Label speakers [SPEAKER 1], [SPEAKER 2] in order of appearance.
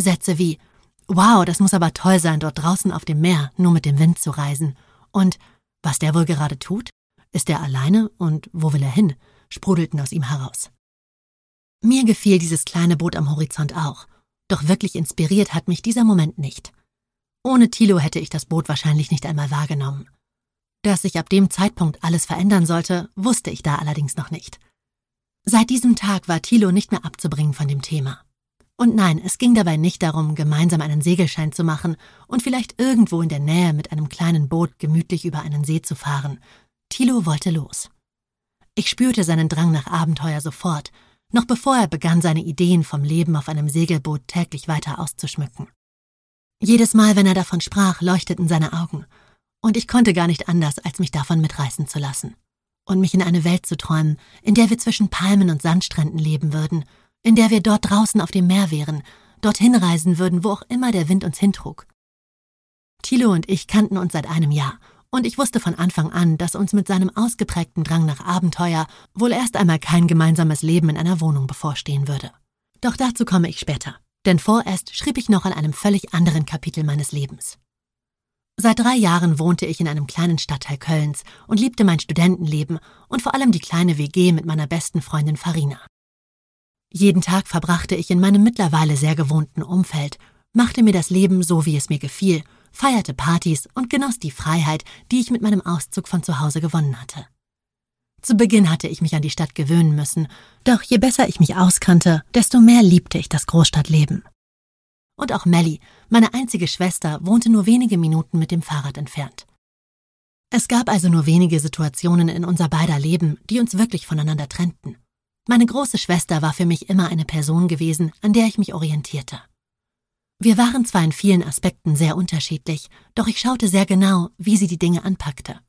[SPEAKER 1] Sätze wie: »Wow, das muss aber toll sein, dort draußen auf dem Meer nur mit dem Wind zu reisen.« Und »Was der wohl gerade tut? Ist er alleine und wo will er hin?« sprudelten aus ihm heraus. Mir gefiel dieses kleine Boot am Horizont auch, doch wirklich inspiriert hat mich dieser Moment nicht. Ohne Thilo hätte ich das Boot wahrscheinlich nicht einmal wahrgenommen. Dass sich ab dem Zeitpunkt alles verändern sollte, wusste ich da allerdings noch nicht. Seit diesem Tag war Thilo nicht mehr abzubringen von dem Thema. Und nein, es ging dabei nicht darum, gemeinsam einen Segelschein zu machen und vielleicht irgendwo in der Nähe mit einem kleinen Boot gemütlich über einen See zu fahren. Thilo wollte los. Ich spürte seinen Drang nach Abenteuer sofort, noch bevor er begann, seine Ideen vom Leben auf einem Segelboot täglich weiter auszuschmücken. Jedes Mal, wenn er davon sprach, leuchteten seine Augen, und ich konnte gar nicht anders, als mich davon mitreißen zu lassen und mich in eine Welt zu träumen, in der wir zwischen Palmen und Sandstränden leben würden, in der wir dort draußen auf dem Meer wären, dorthin reisen würden, wo auch immer der Wind uns hintrug. Thilo und ich kannten uns seit einem Jahr, und ich wusste von Anfang an, dass uns mit seinem ausgeprägten Drang nach Abenteuer wohl erst einmal kein gemeinsames Leben in einer Wohnung bevorstehen würde. Doch dazu komme ich später, denn vorerst schrieb ich noch an einem völlig anderen Kapitel meines Lebens. Seit 3 Jahren wohnte ich in einem kleinen Stadtteil Kölns und liebte mein Studentenleben und vor allem die kleine WG mit meiner besten Freundin Farina. Jeden Tag verbrachte ich in meinem mittlerweile sehr gewohnten Umfeld, machte mir das Leben so, wie es mir gefiel, feierte Partys und genoss die Freiheit, die ich mit meinem Auszug von zu Hause gewonnen hatte. Zu Beginn hatte ich mich an die Stadt gewöhnen müssen, doch je besser ich mich auskannte, desto mehr liebte ich das Großstadtleben. Und auch Melli, meine einzige Schwester, wohnte nur wenige Minuten mit dem Fahrrad entfernt. Es gab also nur wenige Situationen in unser beider Leben, die uns wirklich voneinander trennten. Meine große Schwester war für mich immer eine Person gewesen, an der ich mich orientierte. Wir waren zwar in vielen Aspekten sehr unterschiedlich, doch ich schaute sehr genau, wie sie die Dinge anpackte